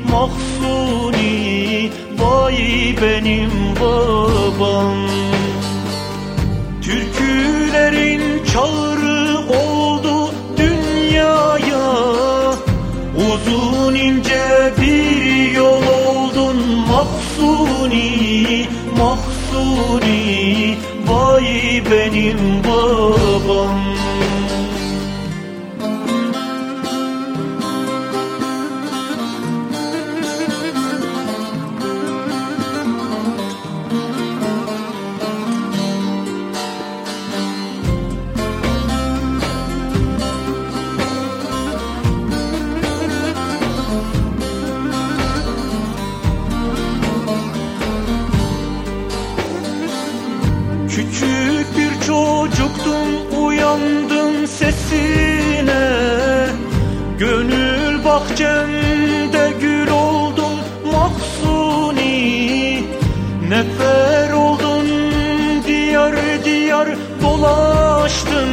Mahsuni, vay benim babam. Türkülerin çağrı oldu dünyaya, uzun ince bir yol oldun Mahsuni, Mahsuni, vay benim babam. Küçük bir çocuktum, uyandım sesine. Gönül bahçemde gül oldun Mahsuni. Nefer oldun, diyar diyar dolaştın.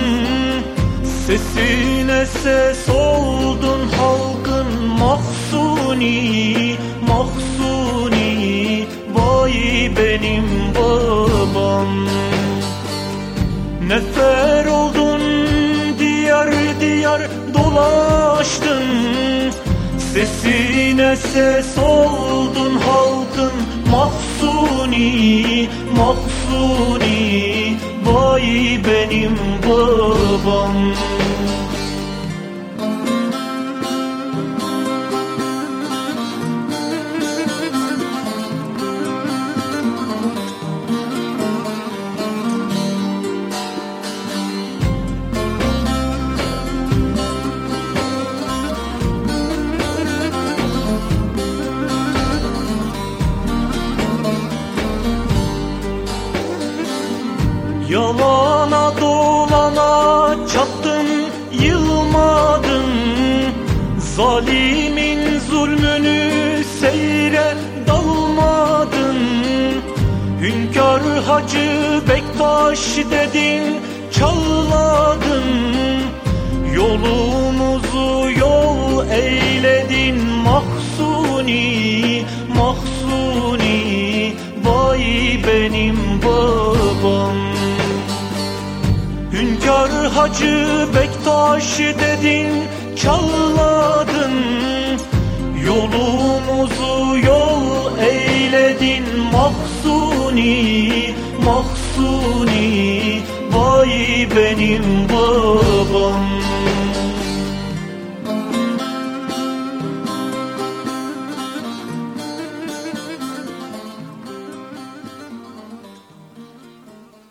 Sesine ses oldun halkın Mahsuni, Mahsuni, vay benim babam. Nefer oldun, diyar diyar dolaştın. Sesine ses oldun halkın Mahsuni, Mahsuni, vay benim babam. Yalana dolana çattın, yılmadın. Zalimin zulmünü seyre dalmadın. Hünkâr Hacı Bektaş dedin, çağladın. Yolumuzu yol eyledin Mahsuni, Mahsuni, vay benim babam. Hünkâr Hacı Bektaş dedin, çağladın. Yolumuzu yol eyledin Mahsuni, Mahsuni, vay benim babam.